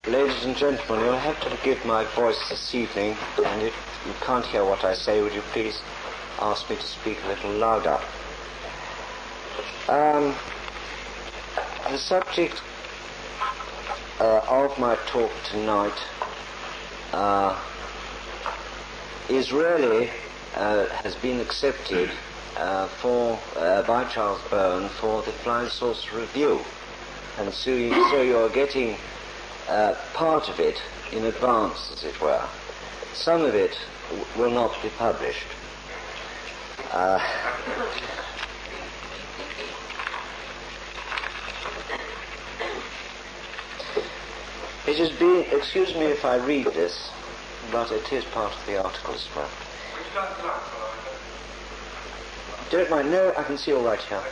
Ladies and gentlemen, you'll have to forgive my voice this evening, and if you can't hear what I say, would you please ask me to speak a little louder. The subject of my talk tonight is really, has been accepted by Charles Bowen for the Flying Saucer Review, and so you're getting part of it in advance, as it were. Some of it will not be published. It has been, excuse me if I read this, but it is part of the article as well. Don't mind, no, I can see all right here.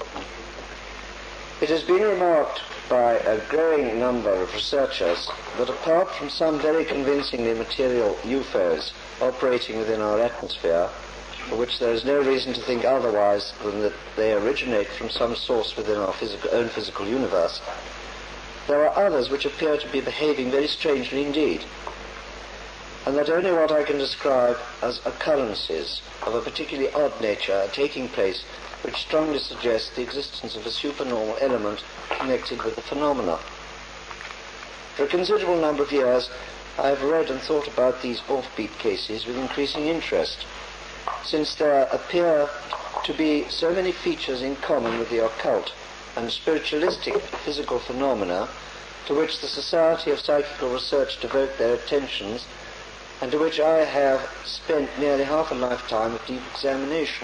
It has been remarked by a growing number of researchers that apart from some very convincingly material UFOs operating within our atmosphere, for which there is no reason to think otherwise than that they originate from some source within our own physical universe, there are others which appear to be behaving very strangely indeed, and that only what I can describe as occurrences of a particularly odd nature are taking place, which strongly suggests the existence of a supernormal element connected with the phenomena. For a considerable number of years, I have read and thought about these offbeat cases with increasing interest, since there appear to be so many features in common with the occult and spiritualistic physical phenomena to which the Society of Psychical Research devote their attentions, and to which I have spent nearly half a lifetime of deep examination.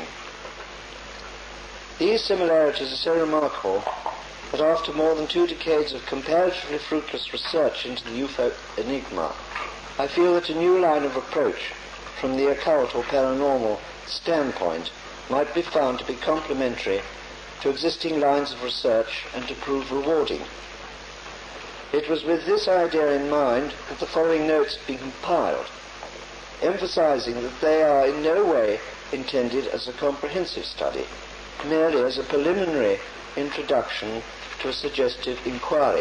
These similarities are so remarkable that after more than 2 decades of comparatively fruitless research into the UFO enigma, I feel that a new line of approach from the occult or paranormal standpoint might be found to be complementary to existing lines of research and to prove rewarding. It was with this idea in mind that the following notes have been compiled, emphasizing that they are in no way intended as a comprehensive study, merely as a preliminary introduction to a suggestive inquiry.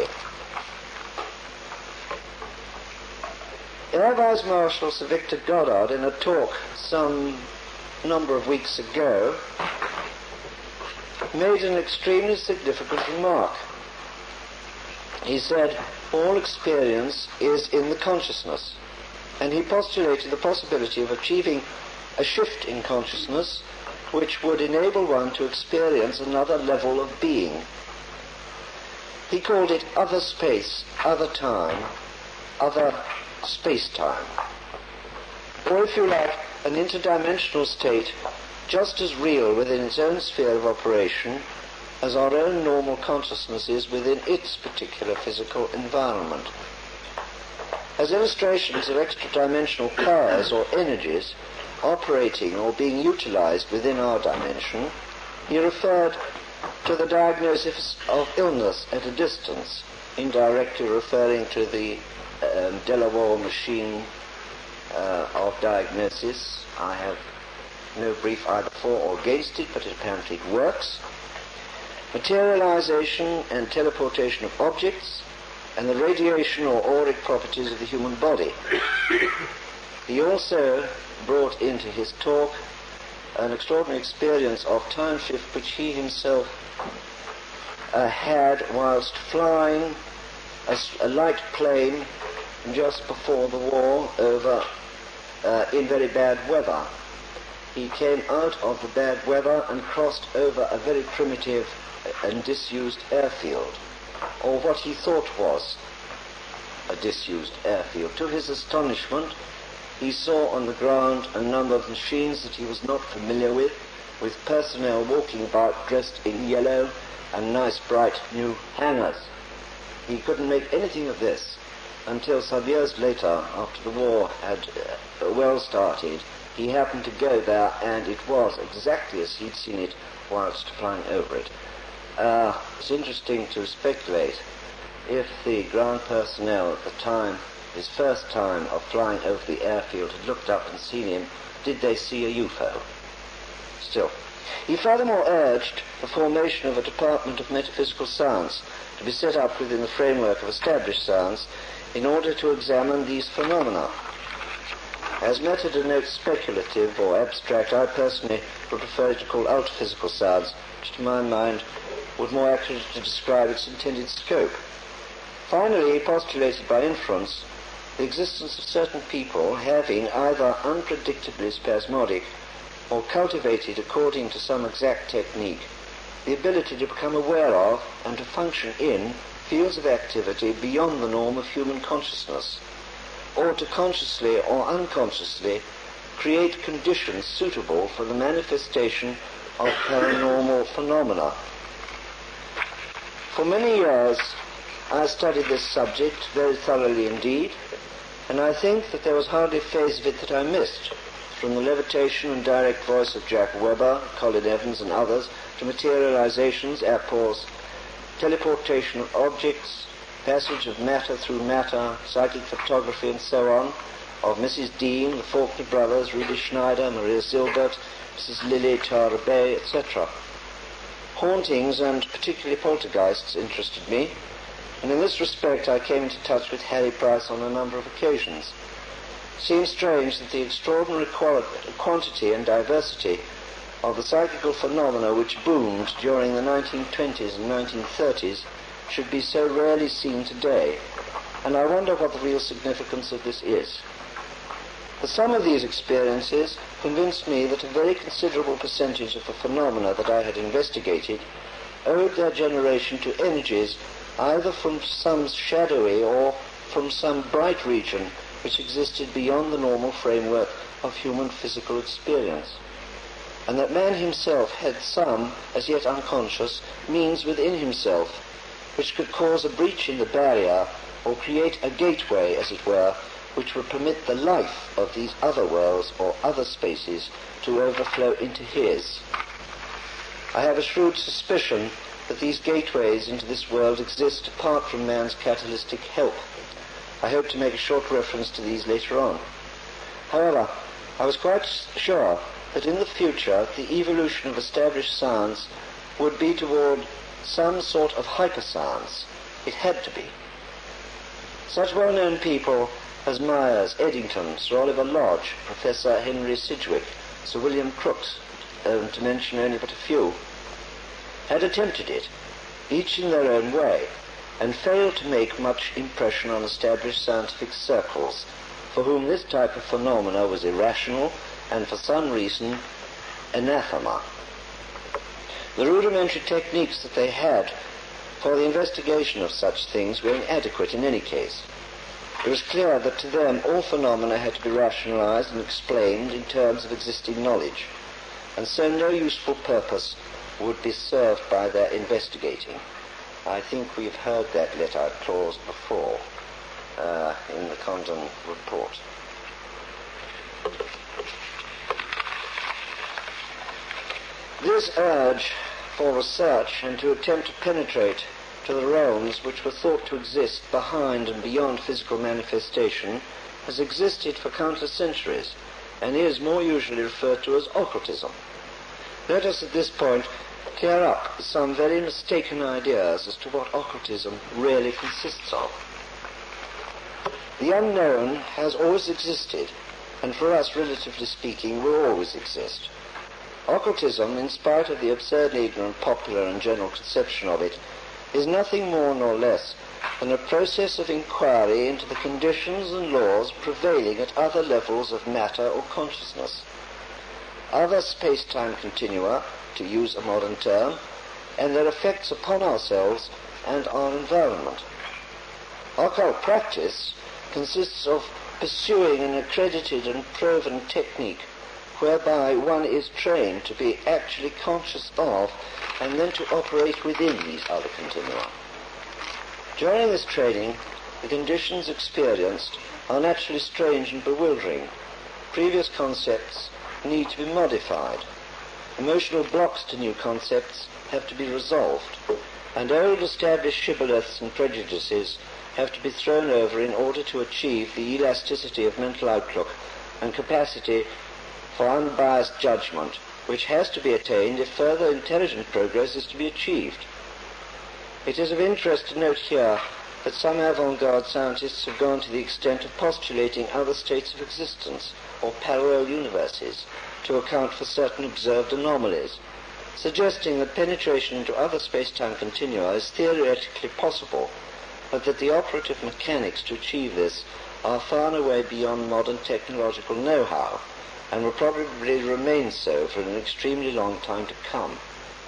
Air Vice Marshal Sir Victor Goddard, in a talk some number of weeks ago, made an extremely significant remark. He said, all experience is in the consciousness, and he postulated the possibility of achieving a shift in consciousness which would enable one to experience another level of being. He called it other space, other time, other space-time, or if you like, an interdimensional state just as real within its own sphere of operation as our own normal consciousness is within its particular physical environment. As illustrations of extra-dimensional powers or energies operating or being utilized within our dimension, he referred to the diagnosis of illness at a distance, indirectly referring to the Delaware machine of diagnosis. I have no brief either for or against it, but apparently it works. Materialization and teleportation of objects, and the radiation or auric properties of the human body. He also brought into his talk an extraordinary experience of time shift which he himself had whilst flying a light plane just before the war over in very bad weather. He came out of the bad weather and crossed over a very primitive and disused airfield, or what he thought was a disused airfield. To his astonishment, he saw on the ground a number of machines that he was not familiar with personnel walking about dressed in yellow and nice bright new hangars. He couldn't make anything of this until some years later, after the war had well started, he happened to go there, and it was exactly as he'd seen it whilst flying over it. It's interesting to speculate if the ground personnel at the time, his first time of flying over the airfield, had looked up and seen him, did they see a UFO? Still, he furthermore urged the formation of a department of metaphysical science to be set up within the framework of established science in order to examine these phenomena. As matter denotes speculative or abstract, I personally would prefer it to call ultra-physical science, which to my mind would more accurately describe its intended scope. Finally, he postulated by inference the existence of certain people having either unpredictably spasmodic or cultivated according to some exact technique the ability to become aware of and to function in fields of activity beyond the norm of human consciousness, or to consciously or unconsciously create conditions suitable for the manifestation of paranormal phenomena. For many years I studied this subject very thoroughly indeed, and I think that there was hardly a phase of it that I missed, from the levitation and direct voice of Jack Webber, Colin Evans and others, to materializations, appors, teleportation of objects, passage of matter through matter, psychic photography and so on, of Mrs. Dean, the Faulkner brothers, Rudy Schneider, Maria Silbert, Mrs. Lily Tara Bay, etc. Hauntings and particularly poltergeists interested me, and in this respect I came into touch with Harry Price on a number of occasions. It seems strange that the extraordinary quantity and diversity of the psychical phenomena which boomed during the 1920s and 1930s should be so rarely seen today, and I wonder what the real significance of this is. For some of these experiences convinced me that a very considerable percentage of the phenomena that I had investigated owed their generation to energies either from some shadowy or from some bright region which existed beyond the normal framework of human physical experience, and that man himself had some, as yet unconscious, means within himself which could cause a breach in the barrier or create a gateway, as it were, which would permit the life of these other worlds or other spaces to overflow into his. I have a shrewd suspicion that these gateways into this world exist apart from man's catalytic help. I hope to make a short reference to these later on. However, I was quite sure that in the future the evolution of established science would be toward some sort of hyperscience. It had to be. Such well-known people as Myers, Eddington, Sir Oliver Lodge, Professor Henry Sidgwick, Sir William Crookes, to mention only but a few, had attempted it, each in their own way, and failed to make much impression on established scientific circles, for whom this type of phenomena was irrational and for some reason anathema. The rudimentary techniques that they had for the investigation of such things were inadequate in any case. It was clear that to them all phenomena had to be rationalized and explained in terms of existing knowledge, and so no useful purpose would be served by their investigating. I think we've heard that let-out clause before in the Condon report. This urge for research and to attempt to penetrate to the realms which were thought to exist behind and beyond physical manifestation has existed for countless centuries and is more usually referred to as occultism. Let us at this point clear up some very mistaken ideas as to what occultism really consists of. The unknown has always existed, and for us, relatively speaking, will always exist. Occultism, in spite of the absurdly ignorant popular and general conception of it, is nothing more nor less than a process of inquiry into the conditions and laws prevailing at other levels of matter or consciousness, other space-time continua, to use a modern term, and their effects upon ourselves and our environment. Occult practice consists of pursuing an accredited and proven technique whereby one is trained to be actually conscious of and then to operate within these other continua. During this training, the conditions experienced are naturally strange and bewildering. Previous concepts need to be modified. Emotional blocks to new concepts have to be resolved, and old established shibboleths and prejudices have to be thrown over in order to achieve the elasticity of mental outlook and capacity for unbiased judgment, which has to be attained if further intelligent progress is to be achieved. It is of interest to note here that some avant-garde scientists have gone to the extent of postulating other states of existence, or parallel universes, to account for certain observed anomalies, suggesting that penetration into other space-time continua is theoretically possible, but that the operative mechanics to achieve this are far and away beyond modern technological know-how, and will probably remain so for an extremely long time to come.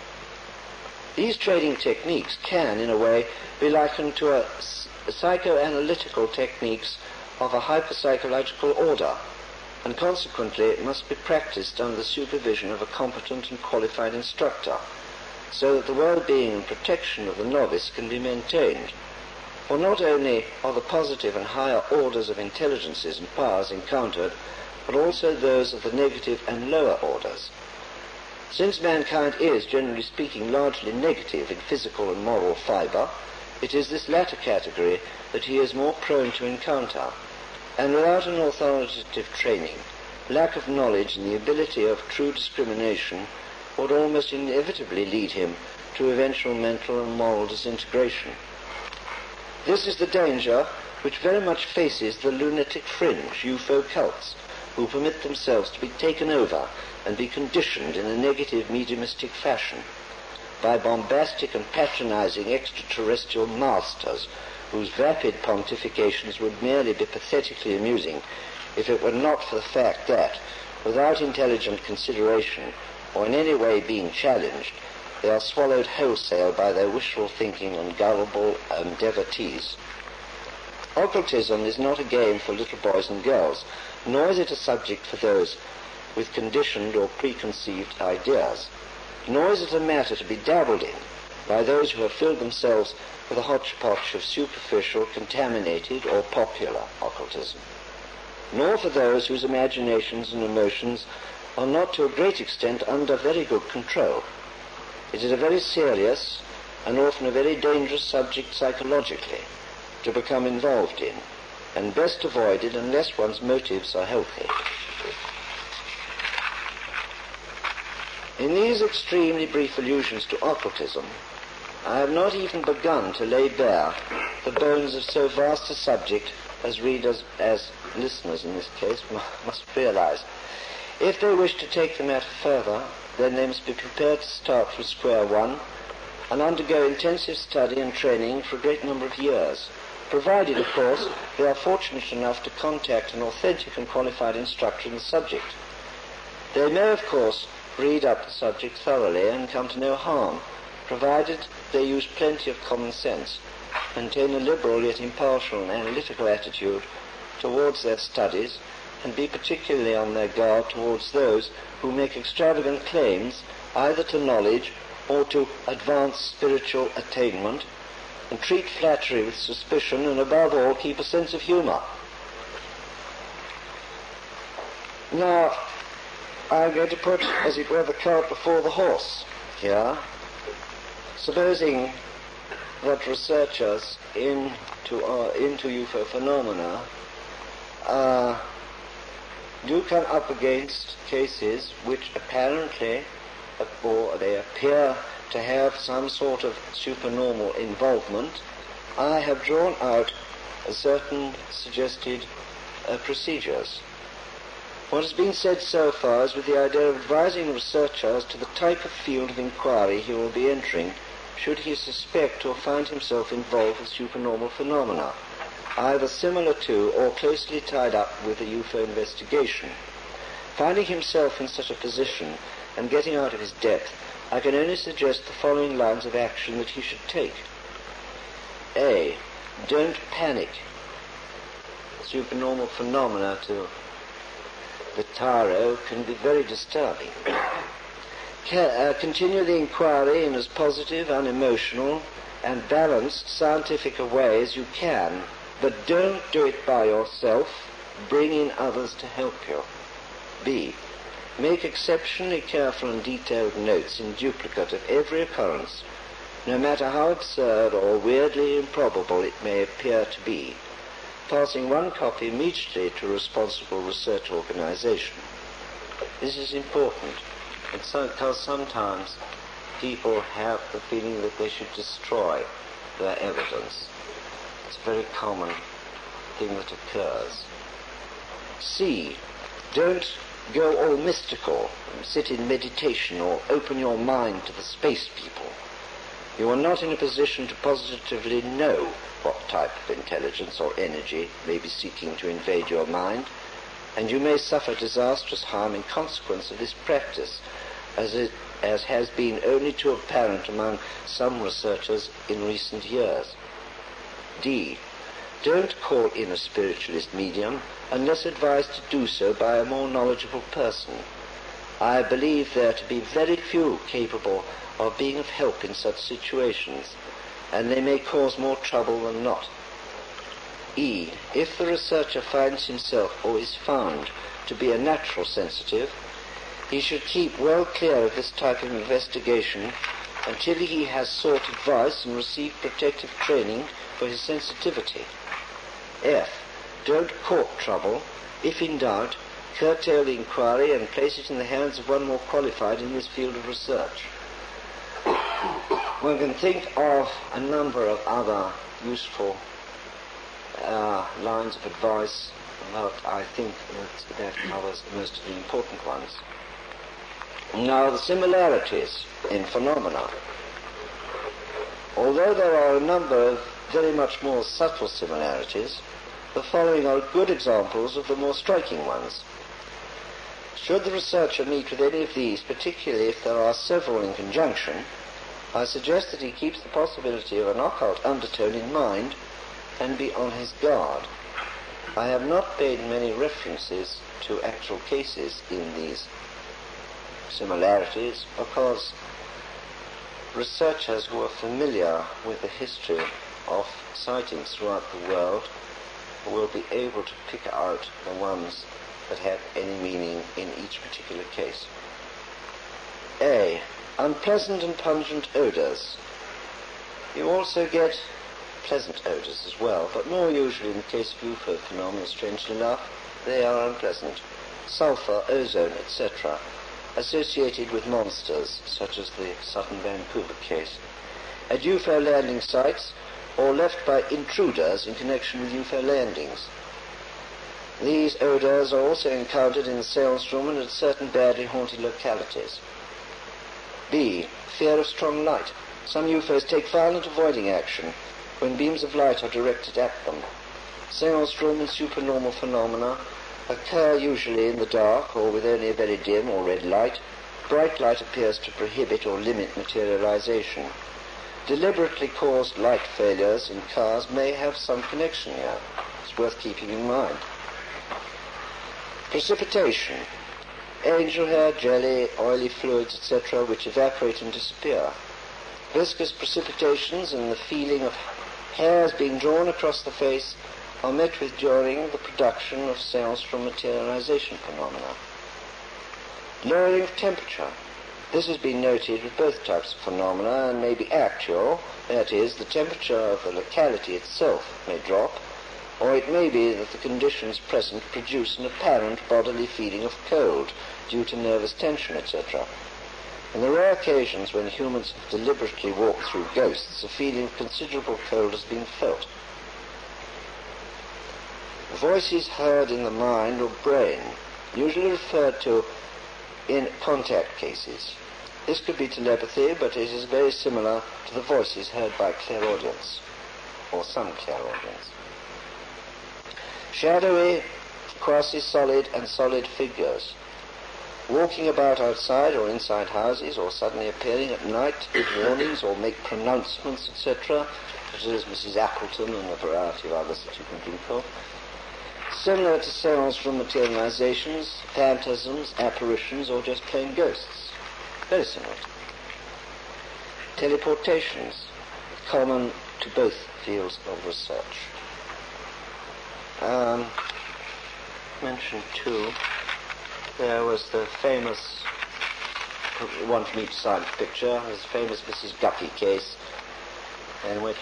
These trading techniques can, in a way, be likened to psychoanalytical techniques of a hyperpsychological order, and consequently must be practiced under the supervision of a competent and qualified instructor, so that the well-being and protection of the novice can be maintained. For not only are the positive and higher orders of intelligences and powers encountered, but also those of the negative and lower orders. Since mankind is, generally speaking, largely negative in physical and moral fibre, it is this latter category that he is more prone to encounter, and without an authoritative training, lack of knowledge and the ability of true discrimination would almost inevitably lead him to eventual mental and moral disintegration. This is the danger which very much faces the lunatic fringe, UFO cults, who permit themselves to be taken over and be conditioned in a negative mediumistic fashion by bombastic and patronizing extraterrestrial masters whose vapid pontifications would merely be pathetically amusing if it were not for the fact that, without intelligent consideration or in any way being challenged, they are swallowed wholesale by their wishful thinking and gullible devotees. Occultism is not a game for little boys and girls, nor is it a subject for those with conditioned or preconceived ideas, nor is it a matter to be dabbled in by those who have filled themselves with a hodgepodge of superficial, contaminated, or popular occultism, nor for those whose imaginations and emotions are not to a great extent under very good control. It is a very serious and often a very dangerous subject psychologically to become involved in, and best avoided unless one's motives are healthy. In these extremely brief allusions to occultism, I have not even begun to lay bare the bones of so vast a subject as readers, as listeners in this case, must realize. If they wish to take the matter further, then they must be prepared to start from square one and undergo intensive study and training for a great number of years, provided, of course, they are fortunate enough to contact an authentic and qualified instructor in the subject. They may, of course, read up the subject thoroughly and come to no harm, provided they use plenty of common sense, maintain a liberal yet impartial and analytical attitude towards their studies, and be particularly on their guard towards those who make extravagant claims either to knowledge or to advanced spiritual attainment, and treat flattery with suspicion, and above all keep a sense of humour. Now, I'm going to put, as it were, the cart before the horse here. Supposing that researchers into UFO phenomena do come up against cases which apparently, or they appear to have some sort of supernormal involvement, I have drawn out certain suggested procedures. What has been said so far is with the idea of advising the researcher as to the type of field of inquiry he will be entering should he suspect or find himself involved with supernormal phenomena, either similar to or closely tied up with a UFO investigation. Finding himself in such a position and getting out of his depth, I can only suggest the following lines of action that he should take. A. Don't panic. Supernormal phenomena to the tyro can be very disturbing. Continue the inquiry in as positive, unemotional, and balanced scientific a way as you can, but don't do it by yourself. Bring in others to help you. B. Make exceptionally careful and detailed notes in duplicate of every occurrence, no matter how absurd or weirdly improbable it may appear to be, passing one copy immediately to a responsible research organization. This is important, because sometimes people have the feeling that they should destroy their evidence. It's a very common thing that occurs. C. Don't go all mystical, sit in meditation, or open your mind to the space people. You are not in a position to positively know what type of intelligence or energy may be seeking to invade your mind, and you may suffer disastrous harm in consequence of this practice, as has been only too apparent among some researchers in recent years. D. Don't call in a spiritualist medium unless advised to do so by a more knowledgeable person. I believe there to be very few capable of being of help in such situations, and they may cause more trouble than not. E. If the researcher finds himself or is found to be a natural sensitive, he should keep well clear of this type of investigation until he has sought advice and received protective training for his sensitivity. F. Don't court trouble. If in doubt, curtail the inquiry and place it in the hands of one more qualified in this field of research. One can think of a number of other useful lines of advice, but I think that covers most of the important ones. Now, the similarities in phenomena. Although there are a number of very much more subtle similarities, the following are good examples of the more striking ones. Should the researcher meet with any of these, particularly if there are several in conjunction, I suggest that he keeps the possibility of an occult undertone in mind and be on his guard. I have not made many references to actual cases in these similarities because researchers who are familiar with the history of sightings throughout the world will be able to pick out the ones that have any meaning in each particular case. A. Unpleasant and pungent odors. You also get pleasant odors as well, but more usually in the case of UFO phenomena, strangely enough, they are unpleasant. Sulfur, ozone, etc., associated with monsters, such as the Sutton Vancouver case, at UFO landing sites, or left by intruders in connection with UFO landings. These odors are also encountered in the seance room and at certain badly haunted localities. B. Fear of strong light. Some UFOs take violent avoiding action when beams of light are directed at them. Seance room and supernormal phenomena occur usually in the dark or with only a very dim or red light. Bright light appears to prohibit or limit materialization. Deliberately caused light failures in cars may have some connection here. It's worth keeping in mind. Precipitation. Angel hair, jelly, oily fluids, etc., which evaporate and disappear. Viscous precipitations and the feeling of hairs being drawn across the face are met with during the production of seance from materialization phenomena. Lowering of temperature. This has been noted with both types of phenomena and may be actual, that is, the temperature of the locality itself may drop, or it may be that the conditions present produce an apparent bodily feeling of cold due to nervous tension, etc. In the rare occasions when humans have deliberately walked through ghosts, a feeling of considerable cold has been felt. Voices heard in the mind or brain, usually referred to in contact cases. This could be telepathy, but it is very similar to the voices heard by clairaudience, or some clairaudience. Shadowy, quasi-solid and solid figures, walking about outside or inside houses, or suddenly appearing at night to give warnings or make pronouncements, etc., such as Mrs. Appleton and a variety of others that you can think of. Similar to seance room materializations, phantasms, apparitions, or just plain ghosts. Very similar. Teleportations, common to both fields of research. Mentioned too, there was the famous, one from each side of the picture, this famous Mrs. Guppy case, in which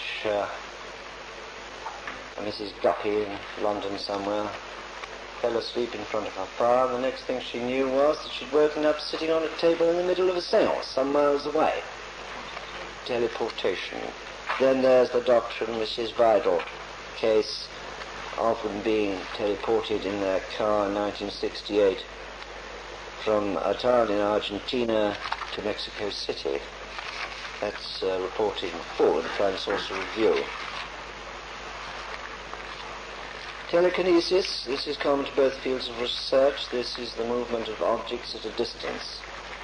Mrs. Guppy in London somewhere fell asleep in front of her fire, and the next thing she knew was that she'd woken up sitting on a table in the middle of a seance some miles away. Teleportation. Then there's the Dr. and Mrs. Vidal case, often being teleported in their car in 1968 from a town in Argentina to Mexico City. That's reported in full in Trans-Source Review. Telekinesis, this is common to both fields of research. This is the movement of objects at a distance.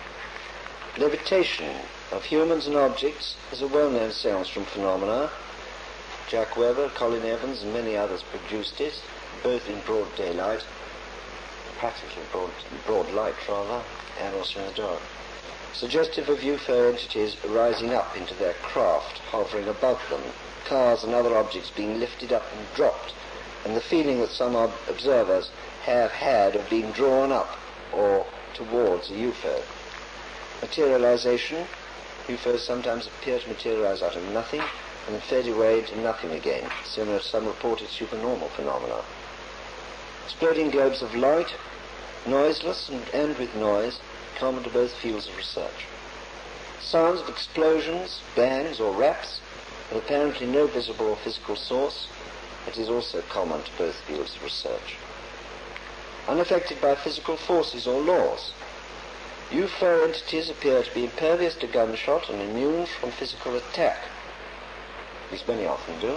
Levitation of humans and objects is a well-known seance from phenomena. Jack Weber, Colin Evans, and many others produced it, both in broad daylight, practically broad light rather, and also in the dark. Suggestive of UFO entities rising up into their craft, hovering above them, cars and other objects being lifted up and dropped, and the feeling that some observers have had of being drawn up or towards a UFO. Materialization. UFOs sometimes appear to materialize out of nothing and then fade away into nothing again, similar to some reported supernormal phenomena. Exploding globes of light, noiseless and with noise, common to both fields of research. Sounds of explosions, bangs or raps, with apparently no visible or physical source. It is also common to both fields of research. Unaffected by physical forces or laws. UFO entities appear to be impervious to gunshot and immune from physical attack. At least many often do.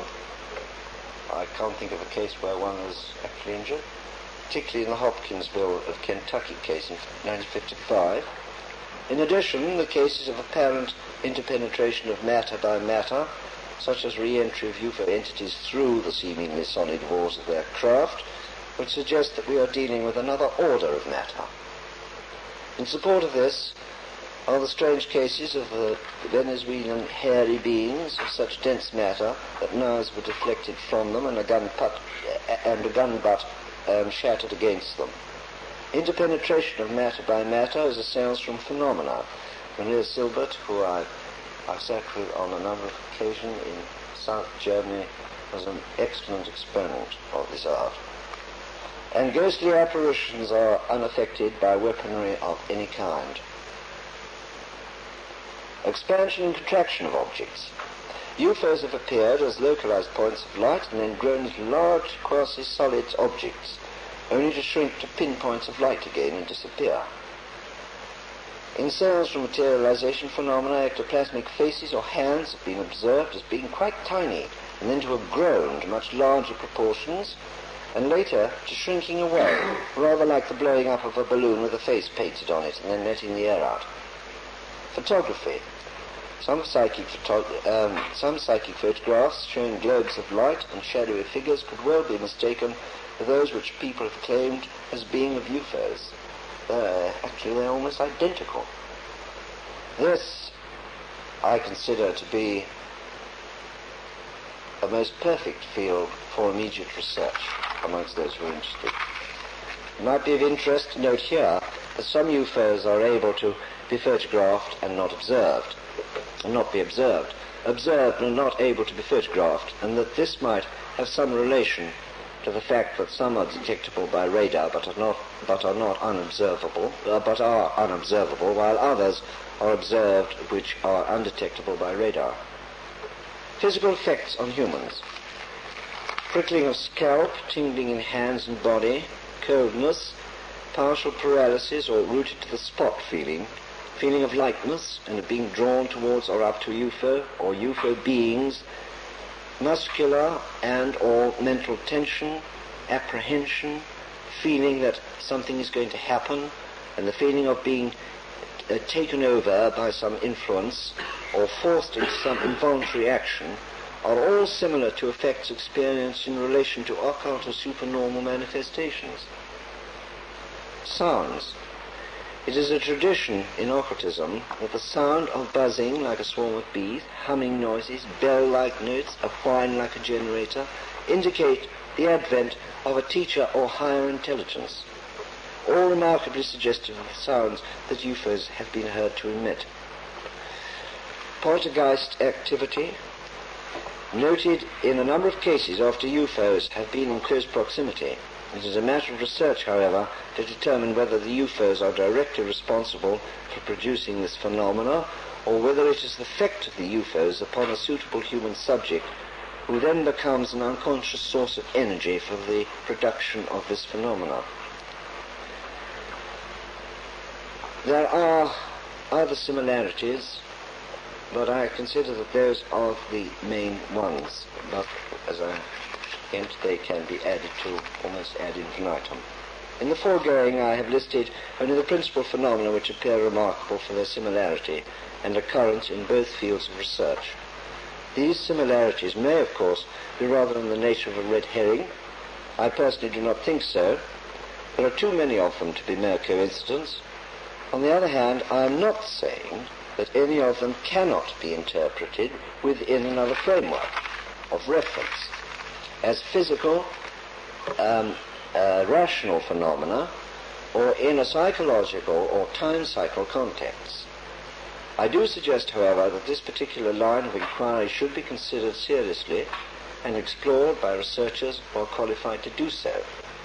I can't think of a case where one was actually injured, particularly in the Hopkinsville of Kentucky case in 1955. In addition, the cases of apparent interpenetration of matter by matter, such as re-entry of UFO entities through the seemingly solid walls of their craft, would suggest that we are dealing with another order of matter. In support of this are the strange cases of the Venezuelan hairy beings of such dense matter that knives were deflected from them and a gun butt shattered against them. Interpenetration of matter by matter is a seance from phenomena. Maria Silbert, who I've sat with on a number of occasions in South Germany, was an excellent exponent of this art. And ghostly apparitions are unaffected by weaponry of any kind. Expansion and contraction of objects. UFOs have appeared as localized points of light and then grown into large quasi-solid objects, only to shrink to pinpoints of light again and disappear. In seance from materialization phenomena, ectoplasmic faces or hands have been observed as being quite tiny and then to have grown to much larger proportions and later to shrinking away, rather like the blowing up of a balloon with a face painted on it and then letting the air out. Photography. Some psychic photographs showing globes of light and shadowy figures could well be mistaken for those which people have claimed as being of UFOs. Actually, they're almost identical. This I consider to be a most perfect field for immediate research amongst those who are interested. It might be of interest to note here that some UFOs are able to be photographed and not observed, and not be observed, observed and not able to be photographed, and that this might have some relation to the fact that some are detectable by radar but are unobservable, while others are observed which are undetectable by radar. Physical effects on humans. Prickling of scalp, tingling in hands and body, coldness, partial paralysis or rooted to the spot feeling of lightness and of being drawn towards or up to UFO or UFO beings, muscular and or mental tension, apprehension, feeling that something is going to happen, and the feeling of being taken over by some influence or forced into some involuntary action are all similar to effects experienced in relation to occult or supernormal manifestations. Sounds. It is a tradition in occultism that the sound of buzzing like a swarm of bees, humming noises, bell-like notes, a whine like a generator, indicate the advent of a teacher or higher intelligence, all remarkably suggestive of the sounds that UFOs have been heard to emit. Poltergeist activity, noted in a number of cases after UFOs have been in close proximity. It is a matter of research, however, to determine whether the UFOs are directly responsible for producing this phenomena or whether it is the effect of the UFOs upon a suitable human subject who then becomes an unconscious source of energy for the production of this phenomenon. There are other similarities, but I consider that those are the main ones. But as I hint, they can be added to almost ad infinitum. In the foregoing, I have listed only the principal phenomena which appear remarkable for their similarity and occurrence in both fields of research. These similarities may, of course, be rather in the nature of a red herring. I personally do not think so. There are too many of them to be mere coincidence. On the other hand, I am not saying that any of them cannot be interpreted within another framework of reference as physical, rational phenomena, or in a psychological or time cycle context. I do suggest, however, that this particular line of inquiry should be considered seriously and explored by researchers who are qualified to do so.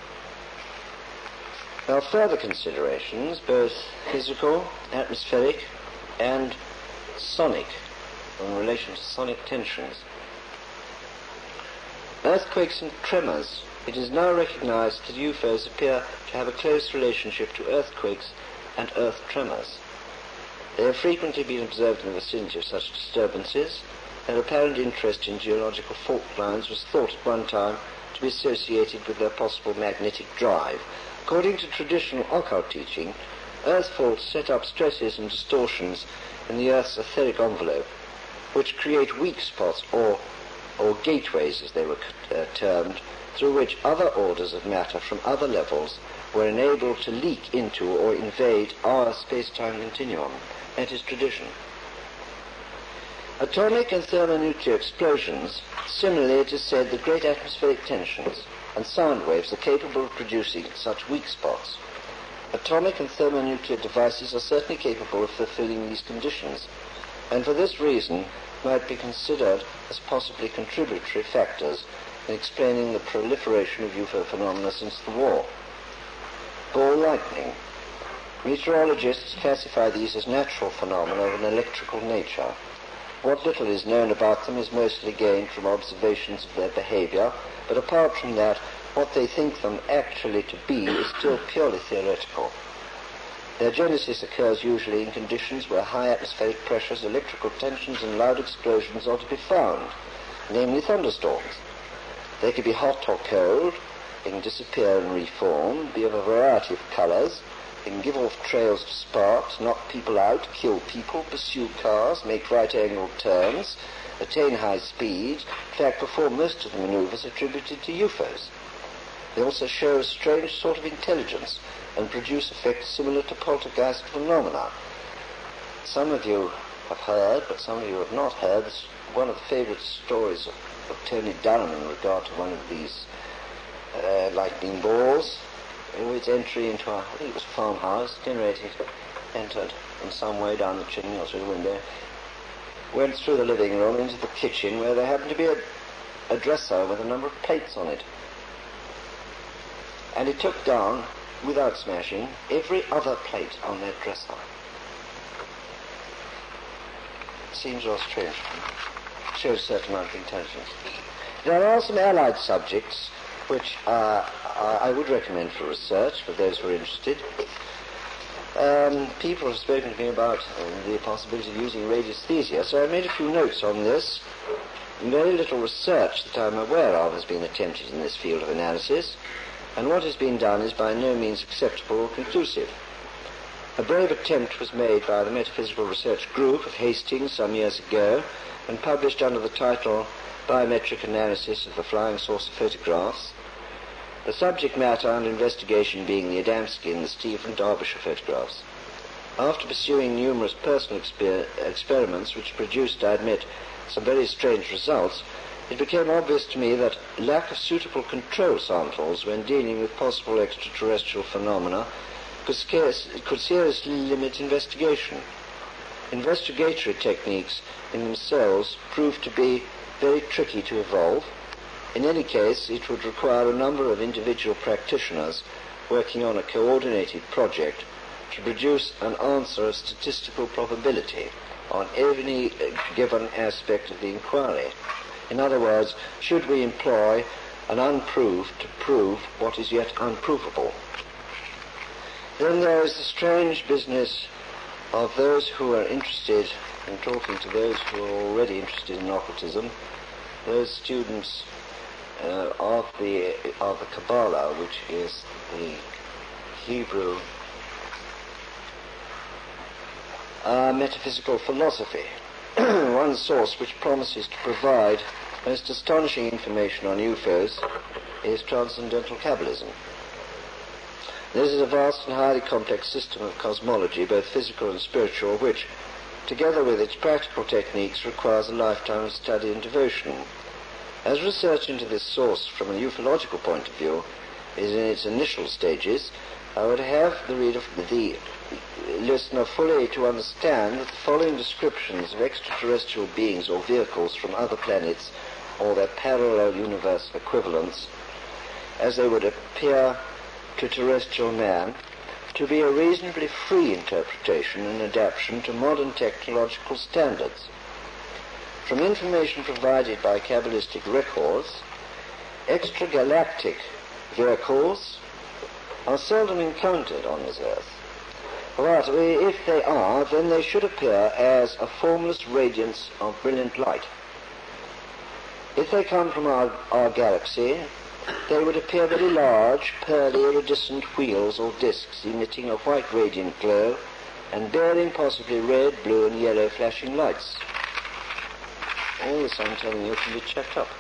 There are further considerations, both physical, atmospheric, and sonic, in relation to sonic tensions. Earthquakes and tremors. It is now recognized that UFOs appear to have a close relationship to earthquakes and earth tremors. They have frequently been observed in the vicinity of such disturbances. Their apparent interest in geological fault lines was thought at one time to be associated with their possible magnetic drive. According to traditional occult teaching, earth faults set up stresses and distortions in the Earth's etheric envelope, which create weak spots or gateways, as they were termed, through which other orders of matter from other levels were enabled to leak into or invade our space-time continuum. That is tradition. Atomic and thermonuclear explosions. Similarly, it is said that great atmospheric tensions and sound waves are capable of producing such weak spots. Atomic and thermonuclear devices are certainly capable of fulfilling these conditions, and for this reason might be considered as possibly contributory factors in explaining the proliferation of UFO phenomena since the war. Ball lightning. Meteorologists classify these as natural phenomena of an electrical nature. What little is known about them is mostly gained from observations of their behavior, but apart from that, what they think them actually to be is still purely theoretical. Their genesis occurs usually in conditions where high atmospheric pressures, electrical tensions, and loud explosions are to be found, namely thunderstorms. They can be hot or cold, they can disappear and reform, be of a variety of colors, they can give off trails of sparks, knock people out, kill people, pursue cars, make right-angled turns, attain high speeds, in fact perform most of the maneuvers attributed to UFOs. They also show a strange sort of intelligence and produce effects similar to poltergeist phenomena. Some of you have heard, but some of you have not heard, this one of the favourite stories of Tony Durham in regard to one of these lightning balls, in which entry into a, I think it was farmhouse, generator entered in some way down the chimney or through the window, went through the living room into the kitchen where there happened to be a dresser with a number of plates on it. And it took down, without smashing, every other plate on that dresser. Seems rather strange. Shows a certain amount of intelligence. There are some allied subjects which I would recommend for research for those who are interested. People have spoken to me about the possibility of using radiesthesia, so I've made a few notes on this. Very little research that I'm aware of has been attempted in this field of analysis, and what has been done is by no means acceptable or conclusive. A brave attempt was made by the Metaphysical Research Group of Hastings some years ago and published under the title Biometric Analysis of the Flying Saucer Photographs, the subject matter under investigation being the Adamski and the Steve and Derbyshire photographs. After pursuing numerous personal experiments which produced, I admit, some very strange results, it became obvious to me that lack of suitable control samples when dealing with possible extraterrestrial phenomena could seriously limit investigation. Investigatory techniques in themselves proved to be very tricky to evolve. In any case, it would require a number of individual practitioners working on a coordinated project to produce an answer of statistical probability, on any given aspect of the inquiry. In other words, should we employ an unproved to prove what is yet unprovable? Then there is the strange business of those who are interested in talking to those who are already interested in occultism, those students of the Kabbalah, which is the Hebrew metaphysical philosophy, one source which promises to provide most astonishing information on UFOs is Transcendental Kabbalism. This is a vast and highly complex system of cosmology, both physical and spiritual, which, together with its practical techniques, requires a lifetime of study and devotion. As research into this source from a ufological point of view is in its initial stages, I would have the listener fully to understand that the following descriptions of extraterrestrial beings or vehicles from other planets or their parallel universe equivalents, as they would appear to terrestrial man, to be a reasonably free interpretation and adaptation to modern technological standards. From information provided by Kabbalistic records, extragalactic vehicles are seldom encountered on this earth. But if they are, then they should appear as a formless radiance of brilliant light. If they come from our galaxy, they would appear very large, pearly, iridescent wheels or discs emitting a white radiant glow and bearing possibly red, blue and yellow flashing lights. All this, I'm telling you, can be checked up.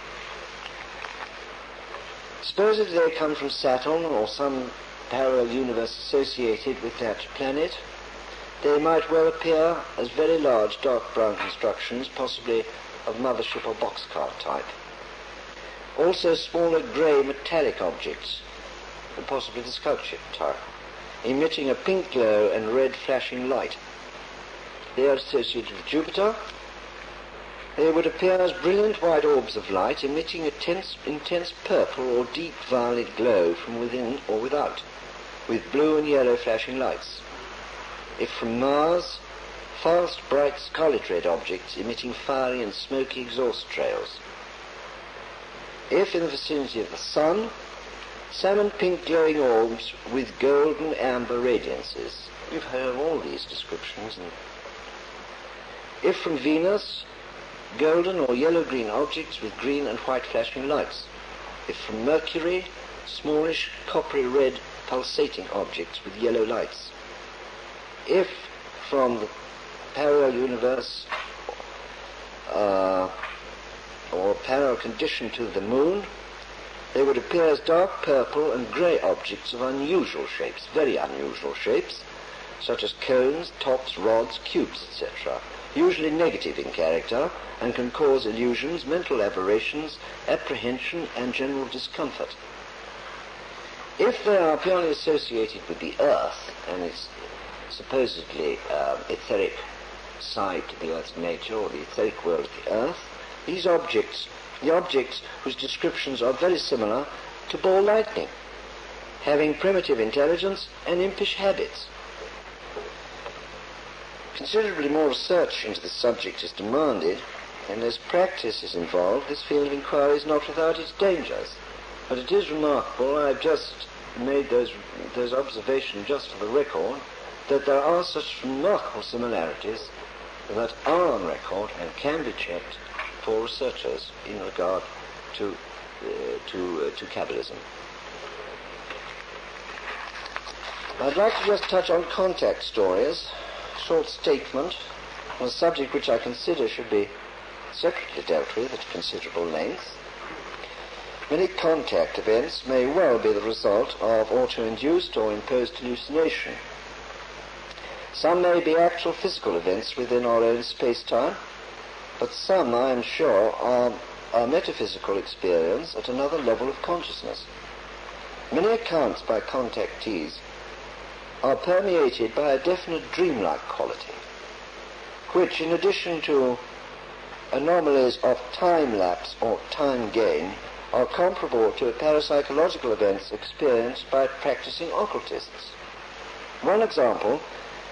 Supposedly they come from Saturn or some parallel universe associated with that planet. They might well appear as very large dark brown constructions, possibly of mothership or boxcar type. Also smaller grey metallic objects, and possibly the sculpture type, emitting a pink glow and red flashing light. They are associated with Jupiter. They would appear as brilliant white orbs of light, emitting intense purple or deep violet glow from within or without, with blue and yellow flashing lights. If from Mars, fast, bright, scarlet red objects emitting fiery and smoky exhaust trails. If in the vicinity of the Sun, salmon pink glowing orbs with golden amber radiances. You've heard of all these descriptions. If from Venus, golden or yellow-green objects with green and white flashing lights. If from Mercury, smallish coppery red pulsating objects with yellow lights. If from the parallel universe or parallel condition to the Moon, they would appear as dark purple and grey objects of unusual shapes, very unusual shapes, such as cones, tops, rods, cubes, etc., usually negative in character, and can cause illusions, mental aberrations, apprehension, and general discomfort. If they are purely associated with the Earth and its supposedly etheric side to the Earth's nature, or the etheric world of the Earth, these objects, the objects whose descriptions are very similar to ball lightning, having primitive intelligence and impish habits. Considerably more research into this subject is demanded, and as practice is involved, this field of inquiry is not without its dangers. But it is remarkable, I've just made those observations just for the record, that there are such remarkable similarities that are on record and can be checked for researchers in regard to Kabbalism. I'd like to just touch on contact stories, a short statement on a subject which I consider should be separately dealt with at considerable length. Many contact events may well be the result of auto-induced or imposed hallucination. Some may be actual physical events within our own space-time, but some, I am sure, are a metaphysical experience at another level of consciousness. Many accounts by contactees are permeated by a definite dreamlike quality, which, in addition to anomalies of time lapse or time gain, are comparable to parapsychological events experienced by practicing occultists. One example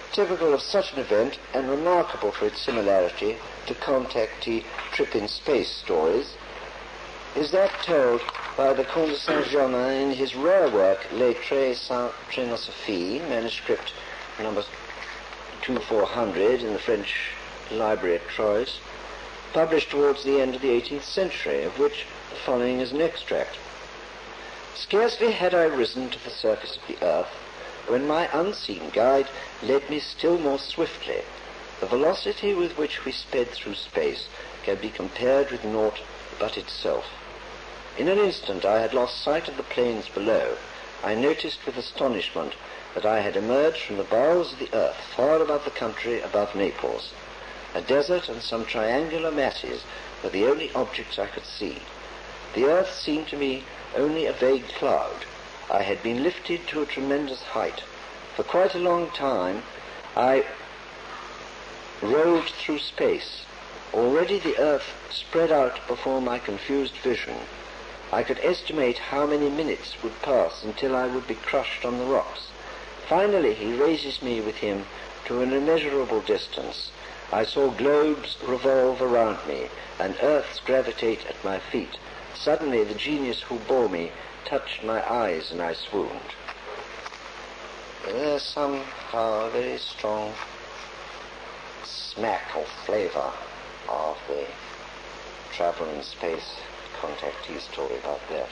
typical of such an event and remarkable for its similarity to contactee trip in space stories is that told by the Comte de Saint-Germain in his rare work Les Traits sans Phrénosophie, manuscript number 2400 in the French Library at Troyes, published towards the end of the 18th century, of which the following is an extract. Scarcely had I risen to the surface of the earth when my unseen guide led me still more swiftly. The velocity with which we sped through space can be compared with naught but itself. In an instant I had lost sight of the plains below. I noticed with astonishment that I had emerged from the bowels of the earth, far above the country above Naples. A desert and some triangular masses were the only objects I could see. The earth seemed to me only a vague cloud. I had been lifted to a tremendous height. For quite a long time I rolled through space. Already the earth spread out before my confused vision. I could estimate how many minutes would pass until I would be crushed on the rocks. Finally he raises me with him to an immeasurable distance. I saw globes revolve around me, and earths gravitate at my feet. Suddenly the genius who bore me touched my eyes, and I swooned. There's somehow a very strong smack or flavor of the travel in space contactee story about that.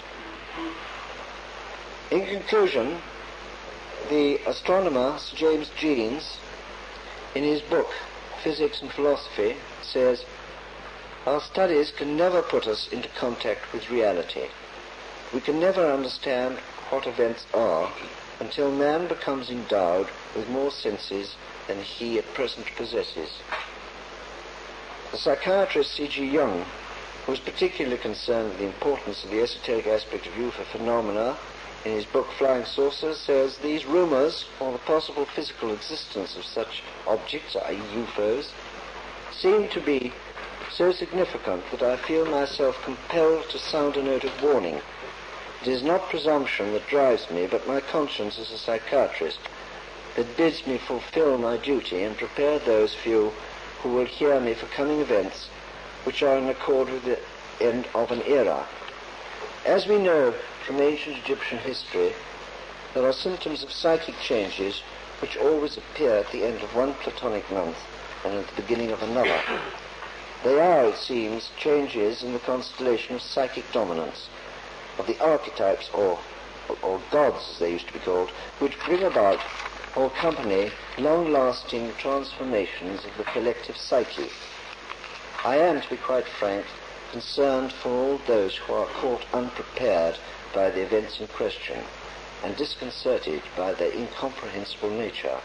In conclusion, the astronomer Sir James Jeans, in his book Physics and Philosophy, says, "Our studies can never put us into contact with reality. We can never understand what events are until man becomes endowed with more senses than he at present possesses." The psychiatrist C.G. Jung, who was particularly concerned with the importance of the esoteric aspect of UFO phenomena, in his book Flying Saucers, says, "These rumors, or the possible physical existence of such objects, i.e. UFOs, seem to be so significant that I feel myself compelled to sound a note of warning. It is not presumption that drives me, but my conscience as a psychiatrist that bids me fulfill my duty and prepare those few who will hear me for coming events which are in accord with the end of an era. As we know from ancient Egyptian history, there are symptoms of psychic changes which always appear at the end of one Platonic month and at the beginning of another. They are, it seems, changes in the constellation of psychic dominance, of the archetypes or gods, as they used to be called, which bring about or accompany long-lasting transformations of the collective psyche. I am, to be quite frank, concerned for all those who are caught unprepared by the events in question and disconcerted by their incomprehensible nature.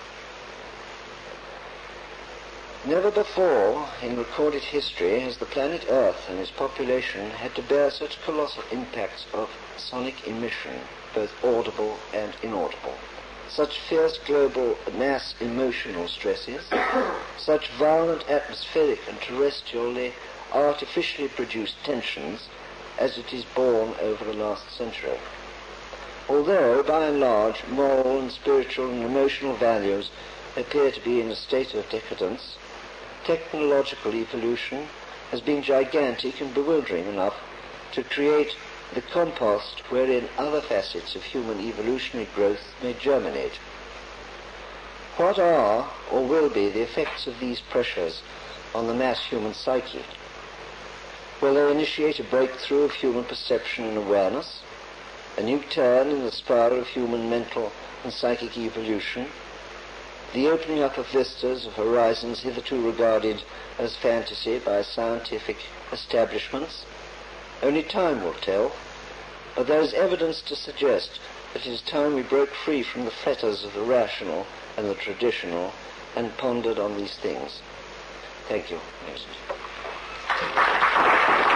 Never before in recorded history has the planet Earth and its population had to bear such colossal impacts of sonic emission, both audible and inaudible, such fierce global mass emotional stresses, such violent atmospheric and terrestrially artificially produced tensions as it is borne over the last century. Although, by and large, moral and spiritual and emotional values appear to be in a state of decadence, technological evolution has been gigantic and bewildering enough to create the compost wherein other facets of human evolutionary growth may germinate. What are or will be the effects of these pressures on the mass human psyche? Will they initiate a breakthrough of human perception and awareness, a new turn in the spiral of human mental and psychic evolution, the opening up of vistas of horizons hitherto regarded as fantasy by scientific establishments? Only time will tell, but there is evidence to suggest that it is time we broke free from the fetters of the rational and the traditional and pondered on these things. Thank you. Next.